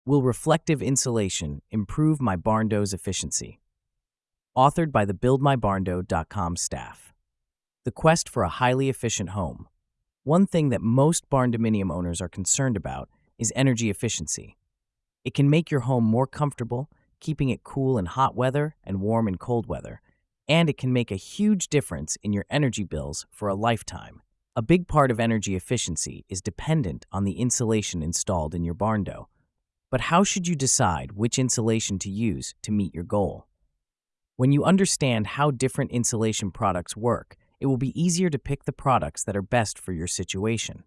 Will reflective insulation improve my barn dough's efficiency? Authored by the BuildMyBarnDough.com staff. The quest for a highly efficient home. One thing that most barn dominium owners are concerned about is energy efficiency. It can make your home more comfortable, keeping it cool in hot weather and warm in cold weather, and it can make a huge difference in your energy bills for a lifetime. A big part of energy efficiency is dependent on the insulation installed in your barn dough. But how should you decide which insulation to use to meet your goal? When you understand how different insulation products work, it will be easier to pick the products that are best for your situation.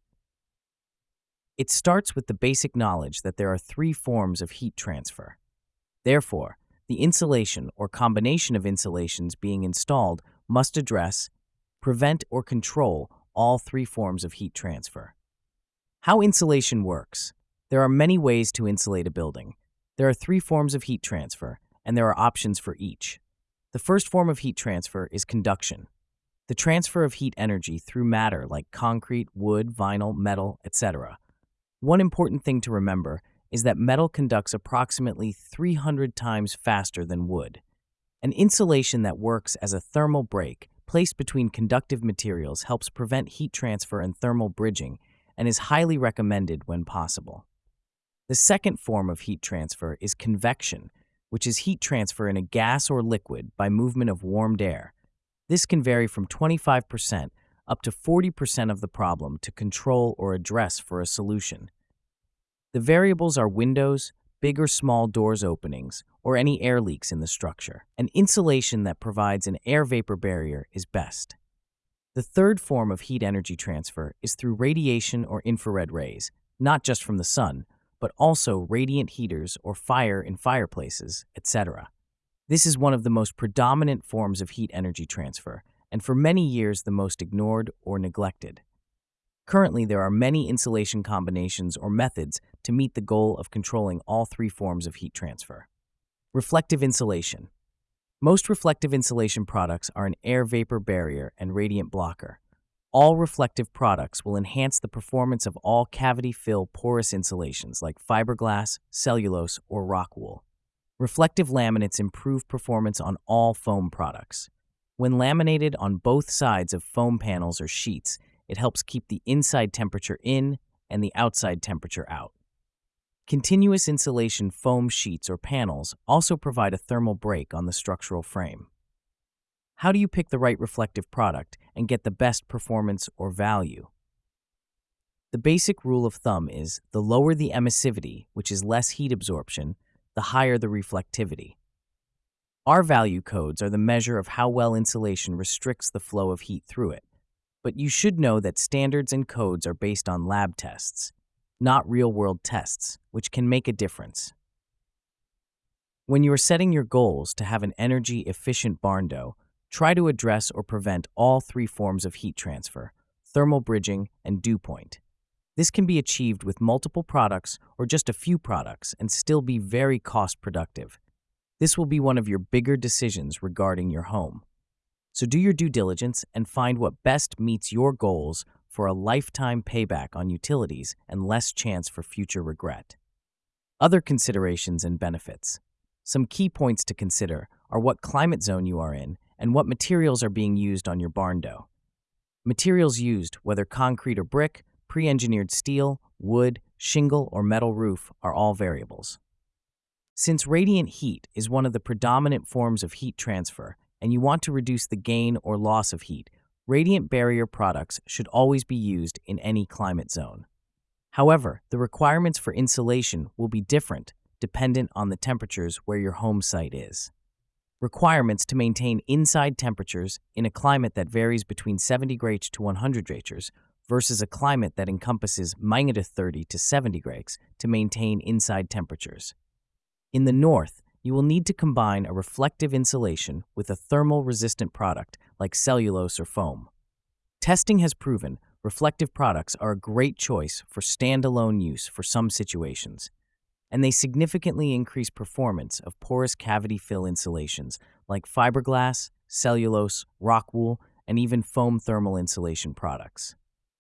It starts with the basic knowledge that there are three forms of heat transfer. Therefore, the insulation or combination of insulations being installed must address, prevent, or control all three forms of heat transfer. How insulation works. There are many ways to insulate a building. There are three forms of heat transfer, and there are options for each. The first form of heat transfer is conduction, the transfer of heat energy through matter like concrete, wood, vinyl, metal, etc. One important thing to remember is that metal conducts approximately 300 times faster than wood. An insulation that works as a thermal break placed between conductive materials helps prevent heat transfer and thermal bridging and is highly recommended when possible. The second form of heat transfer is convection, which is heat transfer in a gas or liquid by movement of warmed air. This can vary from 25% up to 40% of the problem to control or address for a solution. The variables are windows, big or small doors openings, or any air leaks in the structure. An insulation that provides an air vapor barrier is best. The third form of heat energy transfer is through radiation or infrared rays, not just from the sun, but also radiant heaters or fire in fireplaces, etc. This is one of the most predominant forms of heat energy transfer, and for many years the most ignored or neglected. Currently, there are many insulation combinations or methods to meet the goal of controlling all three forms of heat transfer. Reflective insulation. Most reflective insulation products are an air vapor barrier and radiant blocker. All reflective products will enhance the performance of all cavity-fill porous insulations like fiberglass, cellulose, or rock wool. Reflective laminates improve performance on all foam products. When laminated on both sides of foam panels or sheets, it helps keep the inside temperature in and the outside temperature out. Continuous insulation foam sheets or panels also provide a thermal break on the structural frame. How do you pick the right reflective product and get the best performance or value? The basic rule of thumb is the lower the emissivity, which is less heat absorption, the higher the reflectivity. R-value codes are the measure of how well insulation restricts the flow of heat through it, but you should know that standards and codes are based on lab tests, not real-world tests, which can make a difference. When you are setting your goals to have an energy-efficient barn dough, try to address or prevent all three forms of heat transfer, thermal bridging, and dew point. This can be achieved with multiple products or just a few products and still be very cost-productive. This will be one of your bigger decisions regarding your home. So do your due diligence and find what best meets your goals for a lifetime payback on utilities and less chance for future regret. Other considerations and benefits. Some key points to consider are what climate zone you are in and what materials are being used on your barn dough. Materials used, whether concrete or brick, pre-engineered steel, wood, shingle, or metal roof, are all variables. Since radiant heat is one of the predominant forms of heat transfer, and you want to reduce the gain or loss of heat, radiant barrier products should always be used in any climate zone. However, the requirements for insulation will be different dependent on the temperatures where your home site is. Requirements to maintain inside temperatures in a climate that varies between 70 degrees to 100 degrees versus a climate that encompasses -30 to 70 degrees to maintain inside temperatures. In the north, you will need to combine a reflective insulation with a thermal-resistant product like cellulose or foam. Testing has proven reflective products are a great choice for standalone use for some situations, and they significantly increase performance of porous cavity fill insulations like fiberglass, cellulose, rock wool, and even foam thermal insulation products.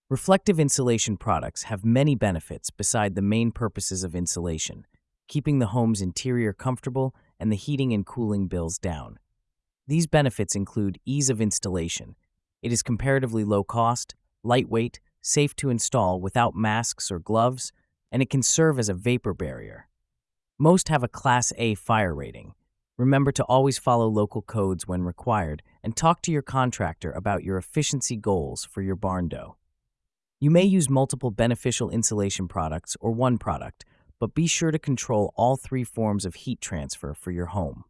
Reflective insulation products have many benefits beside the main purposes of insulation, keeping the home's interior comfortable and the heating and cooling bills down. These benefits include ease of installation. It is comparatively low cost, lightweight, safe to install without masks or gloves, and it can serve as a vapor barrier. Most have a Class A fire rating. Remember to always follow local codes when required and talk to your contractor about your efficiency goals for your barn door. You may use multiple beneficial insulation products or one product, but be sure to control all three forms of heat transfer for your home.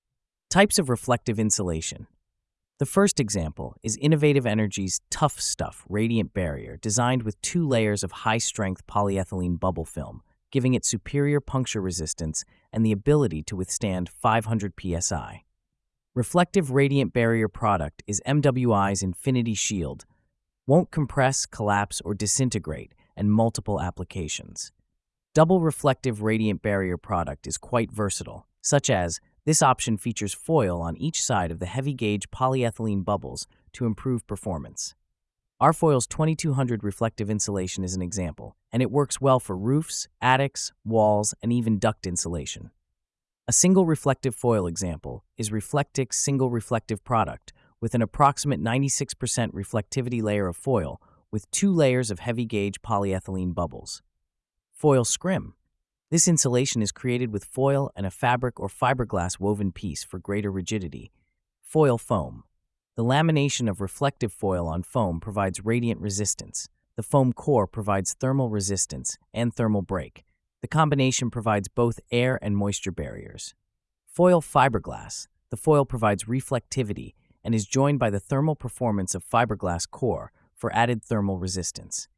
Types of reflective insulation. The first example is Innovative Energy's Tough Stuff Radiant Barrier, designed with 2 layers of high-strength polyethylene bubble film, giving it superior puncture resistance and the ability to withstand 500 psi. Reflective Radiant Barrier product is MWI's Infinity Shield, won't compress, collapse, or disintegrate, and multiple applications. Double Reflective Radiant Barrier product is quite versatile, such as this option features foil on each side of the heavy-gauge polyethylene bubbles to improve performance. Arfoil's 2200 reflective insulation is an example, and it works well for roofs, attics, walls, and even duct insulation. A single reflective foil example is Reflectix Single Reflective product with an approximate 96% reflectivity layer of foil with 2 layers of heavy-gauge polyethylene bubbles. Foil Scrim. This insulation is created with foil and a fabric or fiberglass woven piece for greater rigidity. Foil Foam. The lamination of reflective foil on foam provides radiant resistance. The foam core provides thermal resistance and thermal break. The combination provides both air and moisture barriers. Foil Fiberglass. The foil provides reflectivity and is joined by the thermal performance of fiberglass core for added thermal resistance.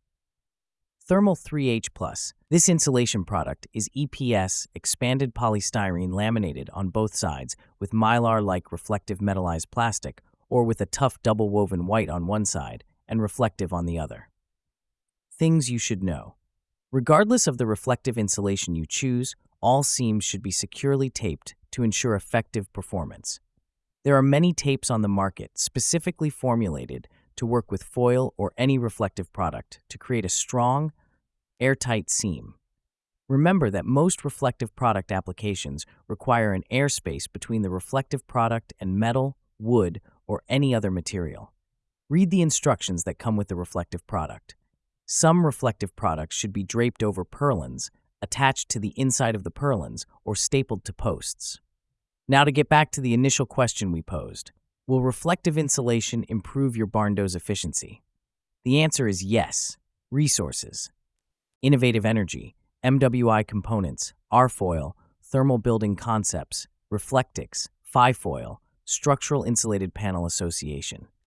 Thermal 3H+. This insulation product is EPS expanded polystyrene laminated on both sides with mylar-like reflective metallized plastic or with a tough double-woven white on one side and reflective on the other. Things you should know. Regardless of the reflective insulation you choose, all seams should be securely taped to ensure effective performance. There are many tapes on the market specifically formulated to work with foil or any reflective product to create a strong, airtight seam. Remember that most reflective product applications require an airspace between the reflective product and metal, wood, or any other material. Read the instructions that come with the reflective product. Some reflective products should be draped over purlins, attached to the inside of the purlins, or stapled to posts. Now to get back to the initial question we posed, will reflective insulation improve your barn door's efficiency? The answer is yes. Resources. Innovative Energy, MWI Components, Arfoil, Thermal Building Concepts, Reflectix, Fifoil, Structural Insulated Panel Association.